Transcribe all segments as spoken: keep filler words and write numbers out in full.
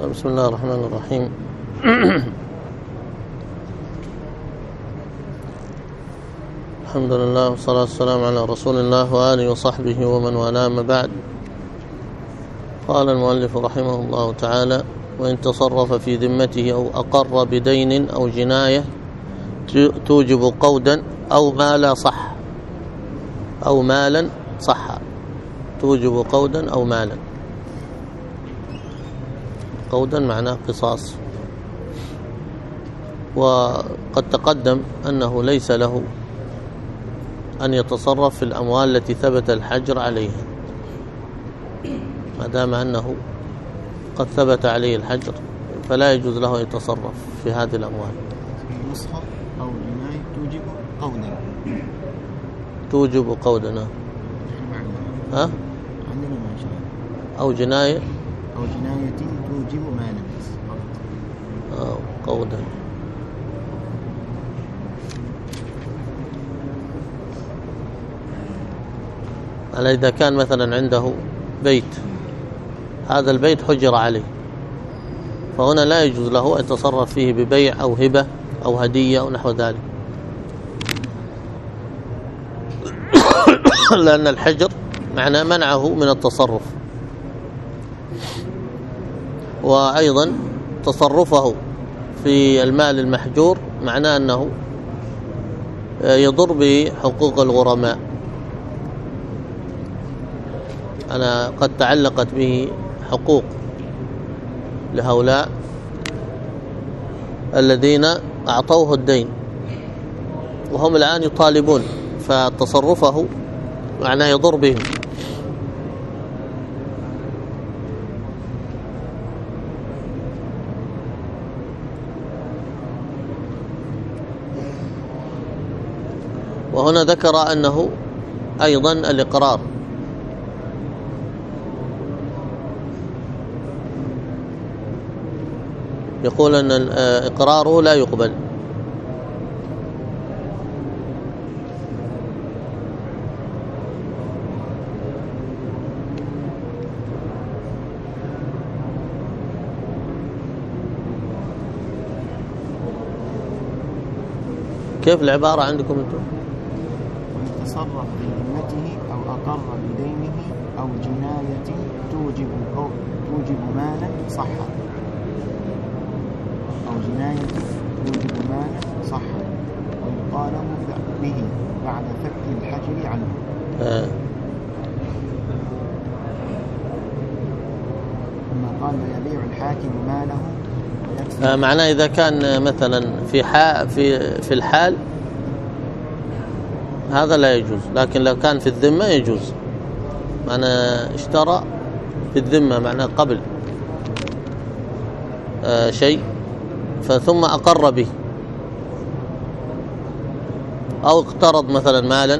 بسم الله الرحمن الرحيم. الحمد لله والصلاة والسلام على رسول الله وآله وصحبه ومن والاه، ما بعد. قال المؤلف رحمه الله تعالى: وإن تصرف في ذمته أو أقر بدين أو جناية توجب قودا أو مالا صح أو مالا صح توجب قودا أو مالا. قودا معناه قصاص، وقد تقدم أنه ليس له أن يتصرف في الأموال التي ثبت الحجر عليها، ما دام أنه قد ثبت عليه الحجر فلا يجوز له أن يتصرف في هذه الأموال. نسخة أو جناية توجب قودا توجب قودا ها؟ أو جناية أو جناية توجب مالا أو قودا. على إذا كان مثلا عنده بيت، هذا البيت حجر عليه، فهنا لا يجوز له أن يتصرف فيه ببيع أو هبة أو هدية أو نحو ذلك، لأن الحجر معناه منعه من التصرف، وأيضا تصرفه في المال المحجور معناه أنه يضر بحقوق الغرماء. أنا قد تعلقت به حقوق لهؤلاء الذين أعطوه الدين وهم الآن يطالبون، فتصرفه معناه يضر بهم. وهنا ذكر أنه أيضا الإقرار، يقول أن إقراره لا يقبل. كيف العبارة عندكم أنتم؟ وإن تصرف في ذمته أو أقر بدينه أو جناية توجب توجب مالا صح أو جناية توجب مالا صح ويطالب به بعد فك الحجر عنه. آه. ثم قال: ويبيع الحاكم ماله. آه معناه إذا كان مثلا في حال في في الحال هذا لا يجوز، لكن لو كان في الذمة يجوز. معناه اشترى في الذمة، معناه قبل آه شيء فثم أقر به، أو اقترض مثلا مالا،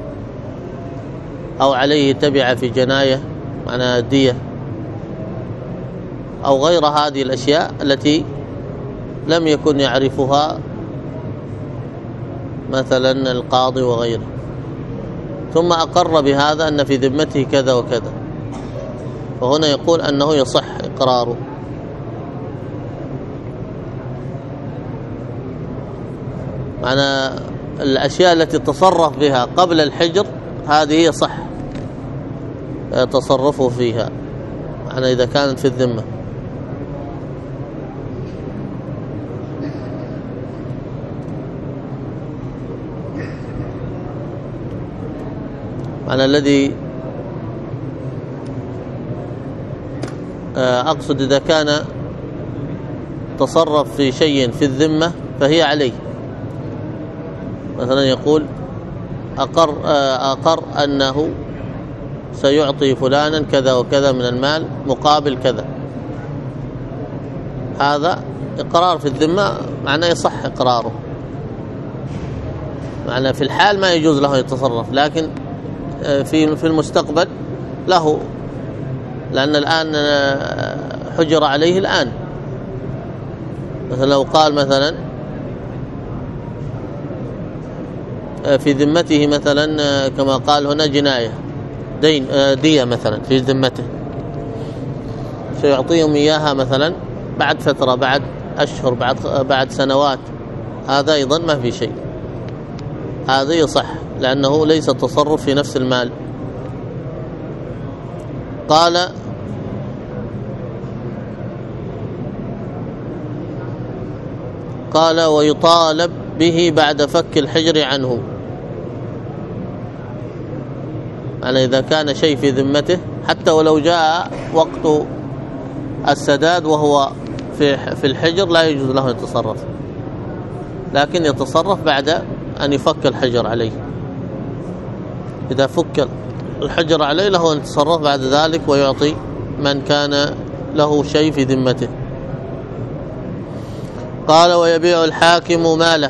أو عليه تبع في جناية معناه دية، أو غير هذه الأشياء التي لم يكن يعرفها مثلا القاضي وغيره، ثم أقر بهذا أن في ذمته كذا وكذا، فهنا يقول أنه يصح إقراره. معنى الأشياء التي تصرف بها قبل الحجر هذه يصح تصرفه فيها، معنى إذا كانت في الذمة. معنى الذي أقصد إذا كان تصرف في شيء في الذمة فهي عليه. مثلا يقول أقر, أقر أنه سيعطي فلانا كذا وكذا من المال مقابل كذا، هذا إقرار في الذمة، معناه يصح إقراره. معناه في الحال ما يجوز له يتصرف، لكن في في المستقبل له، لأن الآن حجر عليه الآن. مثلا لو قال مثلا في ذمته مثلا كما قال هنا جناية دين دية مثلا في ذمته، سيعطيهم إياها مثلا بعد فترة، بعد أشهر، بعد بعد سنوات، هذا أيضا ما في شيء، هذا يصح لأنه ليس تصرف في نفس المال. قال قال ويطالب به بعد فك الحجر عنه. يعني إذا كان شيء في ذمته حتى ولو جاء وقت السداد وهو في في الحجر لا يجوز له يتصرف، لكن يتصرف بعد أن يفك الحجر عليه. إذا فك الحجر عليه له أن يتصرف بعد ذلك ويعطي من كان له شيء في ذمته. قال ويبيع الحاكم ماله.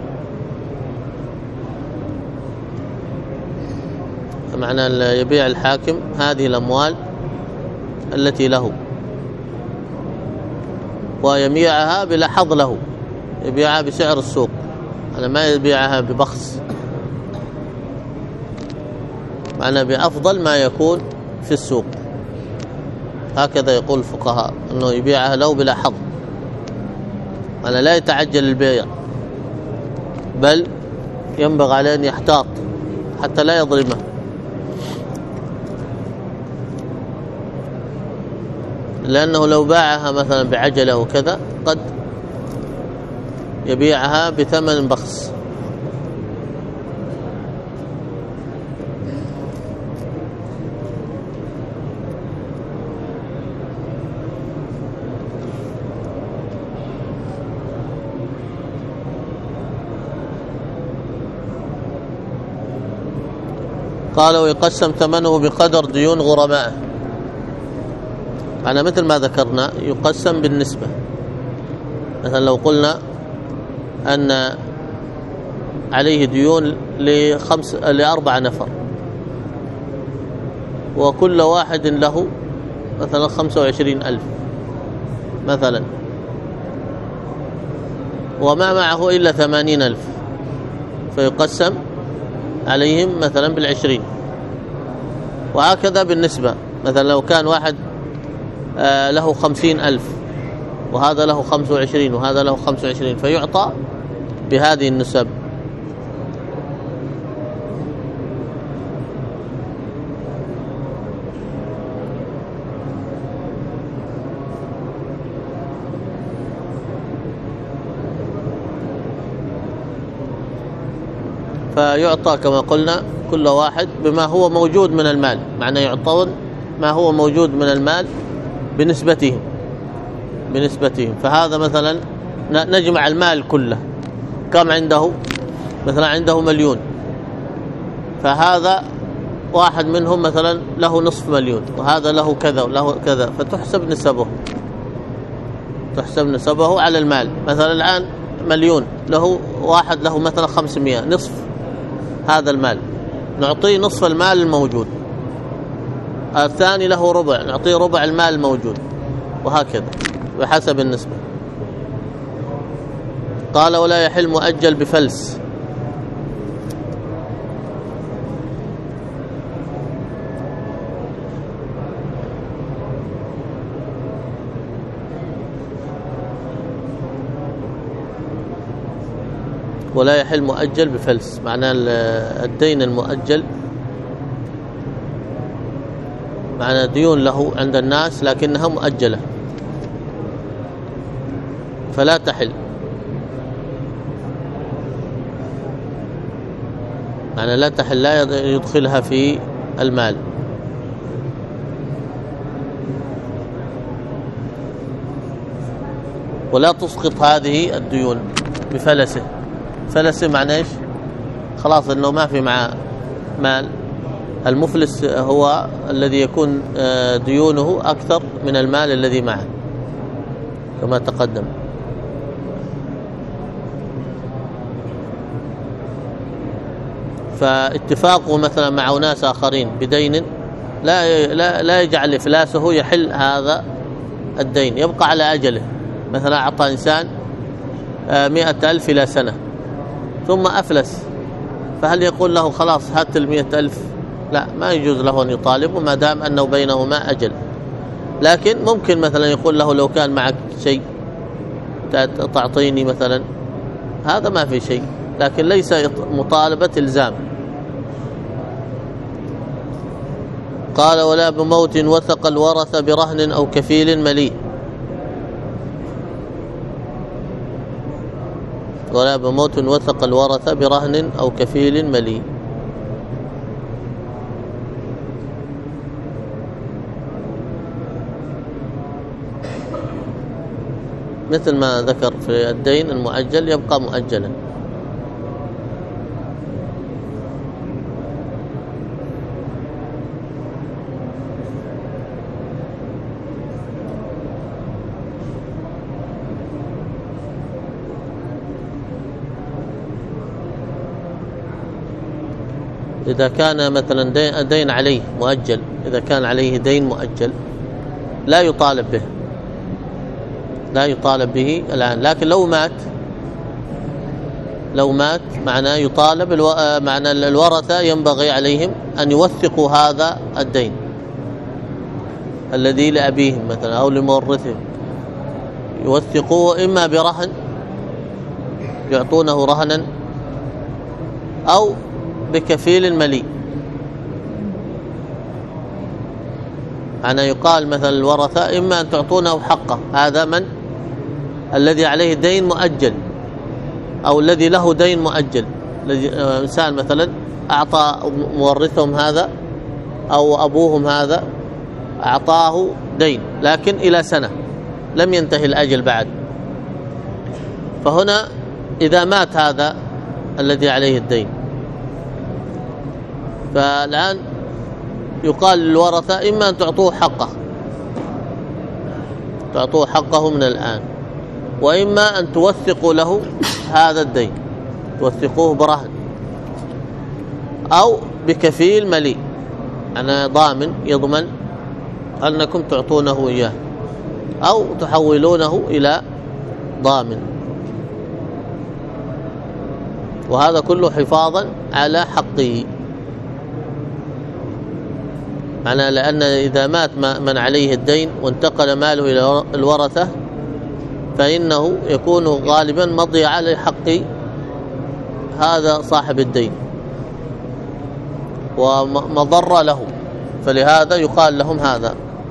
معنى يبيع الحاكم هذه الأموال التي له ويبيعها بلا حظ له، يبيعها بسعر السوق، أنا ما يبيعها ببخس، معنى بأفضل ما يكون في السوق. هكذا يقول الفقهاء أنه يبيعها له بلا حظ، أنا لا يتعجل البيع، بل ينبغي عليه أن يحتاط حتى لا يظلمه. لأنه لو باعها مثلا بعجلة وكذا قد يبيعها بثمن بخس. قال ويقسم ثمنه بقدر ديون غرمائه. أنا مثل ما ذكرنا يقسم بالنسبة. مثلا لو قلنا أن عليه ديون لخمس لأربع نفر وكل واحد له مثلا خمسة وعشرين ألف مثلا، وما معه إلا ثمانين ألف، فيقسم عليهم مثلا بالعشرين. وهكذا بالنسبة، مثلا لو كان واحد آه له خمسين ألف وهذا له خمسة وعشرين وهذا له خمسة وعشرين، فيعطى بهذه النسب. فيعطى كما قلنا كل واحد بما هو موجود من المال، معنى يعطون ما هو موجود من المال بنسبتهم بنسبتهم. فهذا مثلا نجمع المال كله، كم عنده؟ مثلا عنده مليون، فهذا واحد منهم مثلا له نصف مليون وهذا له كذا وله كذا، فتحسب نسبه تحسب نسبه على المال. مثلا الآن مليون، له واحد له مثلا خمسمائة، نصف هذا المال نعطيه نصف المال الموجود، الثاني له ربع نعطيه ربع المال الموجود، وهكذا بحسب النسبة. قال ولا يحل مؤجل بفلس. ولا يحل مؤجل بفلس، معناه الدين المؤجل معناه ديون له عند الناس لكنها مؤجلة فلا تحل، معناه لا تحل، لا يدخلها في المال. ولا تسقط هذه الديون بفلسه. فلسه معناه ايش؟ خلاص انه ما في معه مال. المفلس هو الذي يكون ديونه اكثر من المال الذي معه كما تقدم. فاتفاقه مثلا مع ناس اخرين بدين لا لا لا يجعل افلاسه يحل هذا الدين، يبقى على اجله. مثلا اعطى انسان مئة ألف الى سنه ثم أفلس، فهل يقول له خلاص هات المئة ألف؟ لا، ما يجوز له أن يطالب ما دام أنه بينهما أجل. لكن ممكن مثلا يقول له لو كان معك شيء تعطيني مثلا، هذا ما في شيء، لكن ليس مطالبة إلزام. قال ولا بموت وثق الورث برهن أو كفيل مليء. ولا بموت وثق الورث برهن أو كفيل مليء. مثل ما ذكر في الدين المؤجل يبقى مؤجلا. إذا كان مثلا دين عليه مؤجل، إذا كان عليه دين مؤجل لا يطالب به، لا يطالب به الآن، لكن لو مات لو مات معناه يطالب الو... معنى الورثة ينبغي عليهم أن يوثقوا هذا الدين الذي لأبيهم مثلا أو لمورثهم، يوثقوه إما برهن يعطونه رهنا أو بكفيل مليء. أنا يقال مثلا الورثة إما أن تعطونه حقه، هذا من الذي عليه دين مؤجل أو الذي له دين مؤجل. إنسان مثلا أعطى مورثهم هذا أو أبوهم هذا أعطاه دين لكن إلى سنة لم ينتهي الأجل بعد، فهنا إذا مات هذا الذي عليه الدين، فالآن يقال للورثة إما أن تعطوه حقه تعطوه حقه من الآن، وإما أن توثقوا له هذا الدين، توثقوه برهن أو بكفيل مليء، أنا ضامن يضمن أنكم تعطونه إياه، أو تحولونه إلى ضامن، وهذا كله حفاظا على حقه. معنى لأن إذا مات من عليه الدين وانتقل ماله إلى الورثة فإنه يكون غالبا مضي على حق هذا صاحب الدين ومضر له، فلهذا يقال لهم هذا.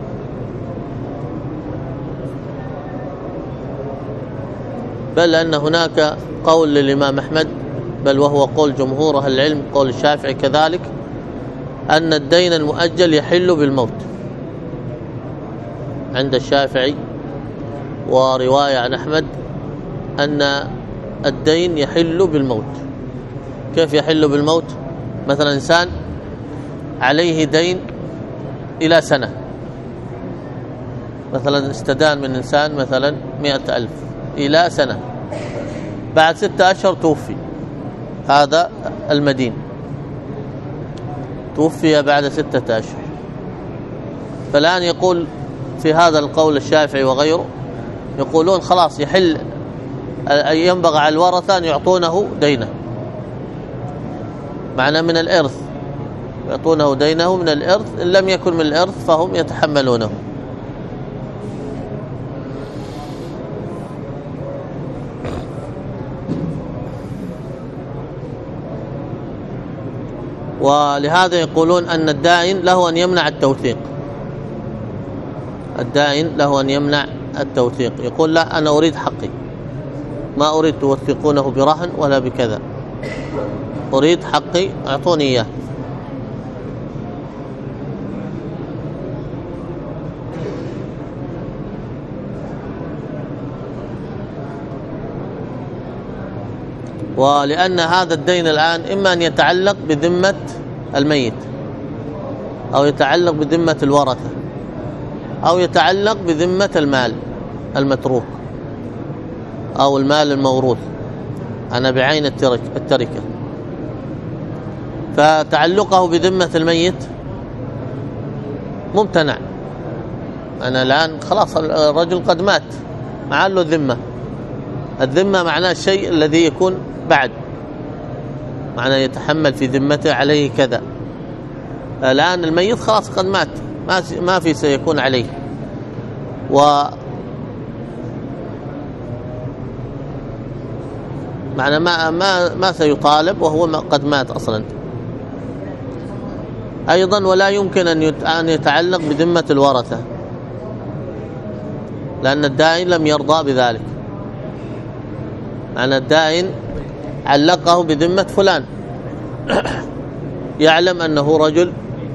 بل أن هناك قول للإمام أحمد، بل وهو قول جمهور أهل العلم، قول الشافعي كذلك، أن الدين المؤجل يحل بالموت عند الشافعي، ورواية عن أحمد أن الدين يحل بالموت. كيف يحل بالموت؟ مثلا إنسان عليه دين إلى سنة، مثلا استدان من إنسان مثلا مئة ألف إلى سنة، بعد ستة أشهر توفي هذا المدين، توفي بعد ستة أشهر، فالآن يقول في هذا القول الشافعي وغيره يقولون خلاص يحل، ينبغي على الورثة أن يعطونه دينه، معنى من الإرث، يعطونه دينه من الإرث، إن لم يكن من الإرث فهم يتحملونه. ولهذا يقولون أن الدائن له أن يمنع التوثيق، الدائن له أن يمنع التوثيق، يقول لا أنا أريد حقي، ما أريد توثقونه برهن ولا بكذا، أريد حقي أعطوني إياه. ولأن هذا الدين الآن إما أن يتعلق بذمة الميت أو يتعلق بذمة الورثة أو يتعلق بذمة المال المتروك أو المال الموروث، أنا بعين التركة، فتعلقه بذمة الميت ممتنع. أنا الآن خلاص الرجل قد مات مع له ذمة، الذمة معناه الشيء الذي يكون بعد، معناه يتحمل في ذمته عليه كذا. الآن الميت خلاص قد مات، ما في سيكون عليه، و معنى ما ما ما سيطالب وهو قد مات أصلا. أيضا ولا يمكن أن يتعلق بذمة الورثة، لأن الدائن لم يرضى بذلك. معنى الدائن علقه بذمة فلان يعلم أنه رجل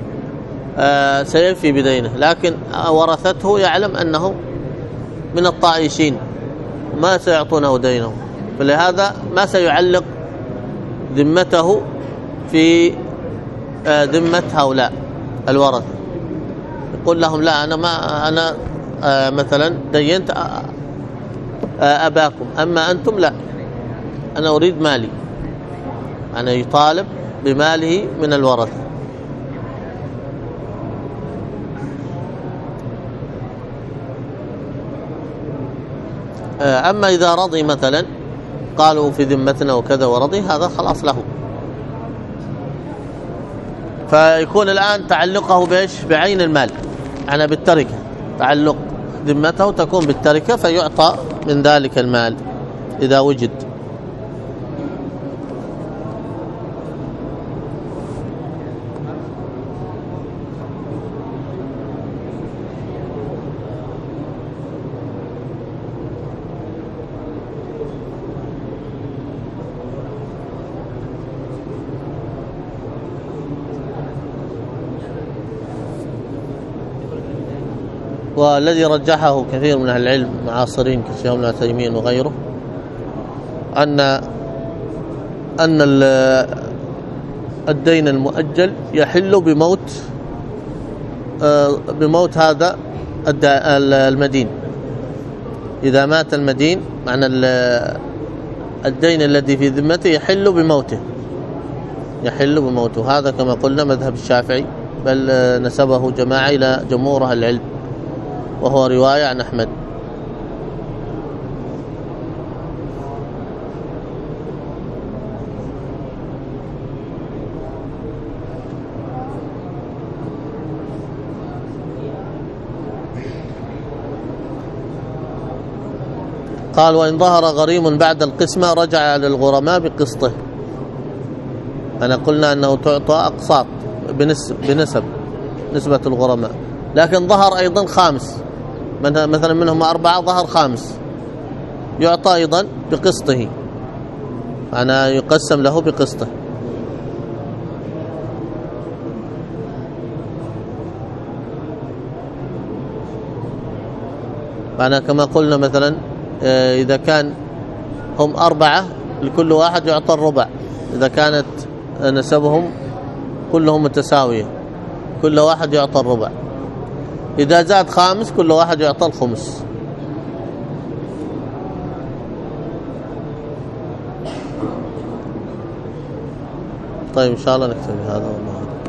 سيفي بدينه، لكن ورثته يعلم أنه من الطائشين ما سيعطونه دينه، فلهذا ما سيعلق ذمته في ذمة هؤلاء الورثة. يقول لهم لا أنا ما أنا مثلا دينت أباكم، أما أنتم لا، أنا أريد مالي. أنا يطالب بماله من الورثة. أما إذا رضي مثلا قالوا في ذمتنا وكذا ورضي، هذا خلاص له. فيكون الآن تعلقه بإيش؟ بعين المال، أنا بالتركة، تعلق ذمته تكون بالتركة، فيعطى من ذلك المال إذا وجد. والذي رجحه كثير من أهل العلم معاصرين كالشيخ ابن عثيمين وغيره أن أن الدين المؤجل يحل بموت بموت هذا المدين. إذا مات المدين معنى الدين الذي في ذمته يحل بموته، يحل بموته. هذا كما قلنا مذهب الشافعي، بل نسبه جماعة إلى جمهور أهل العلم، وهو رواية عن أحمد. قال وإن ظهر غريم بعد القسمة رجع للغرماء بقسطه. أنا قلنا أنه تعطى أقساط بنسب, بنسب نسبة الغرماء، لكن ظهر أيضا خامس، مثلا منهم أربعة ظهر خامس، يعطى أيضا بقسطه، أنا يقسم له بقسطه. أنا كما قلنا مثلا إذا كان هم أربعة لكل واحد يعطى الربع، إذا كانت نسبهم كلهم متساوية كل واحد يعطى الربع. إذا زاد خامس كل واحد يعطى الخمس. طيب إن شاء الله نكتفي هذا والله.